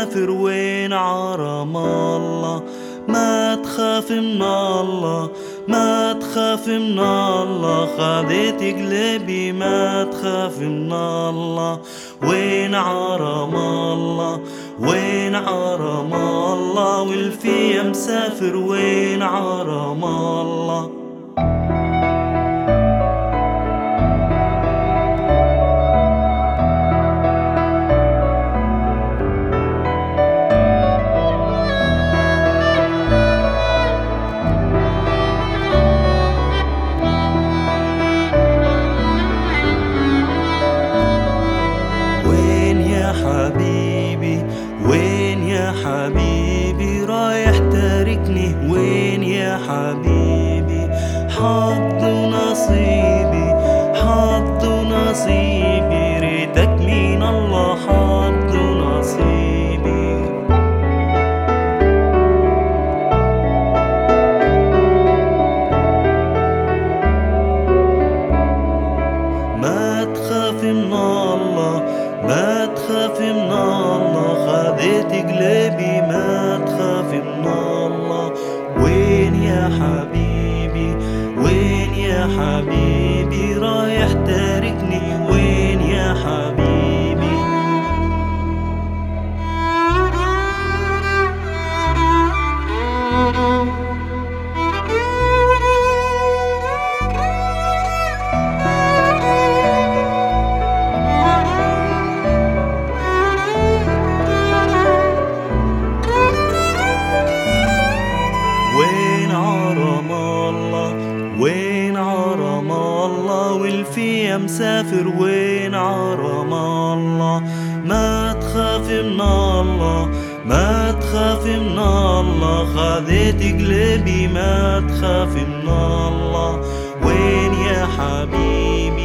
مسافر وين عرم الله. ما تخاف من الله، ما تخاف من الله، خذيت قلبي ما تخاف من الله. وين عرم الله، وين عرم الله، والفيا مسافر وين عرم الله. حبيبي وين يا حبيبي، رايح تاركني وين يا حبيبي. حظ نصيبي، حظ نصيبي، ريتك من الله حظ نصيبي. ما تخاف من الله، ما تخاف من الله، خذيت قلبي ما تخاف من الله. وين يا حبيبي، وين يا حبيبي، رايح تاركني وين يا حبيبي. وين عرم الله، والفيا مسافر وين عرم الله. ما تخاف من الله، ما تخاف من الله، خذيت قلبي ما تخاف من الله. وين يا حبيبي،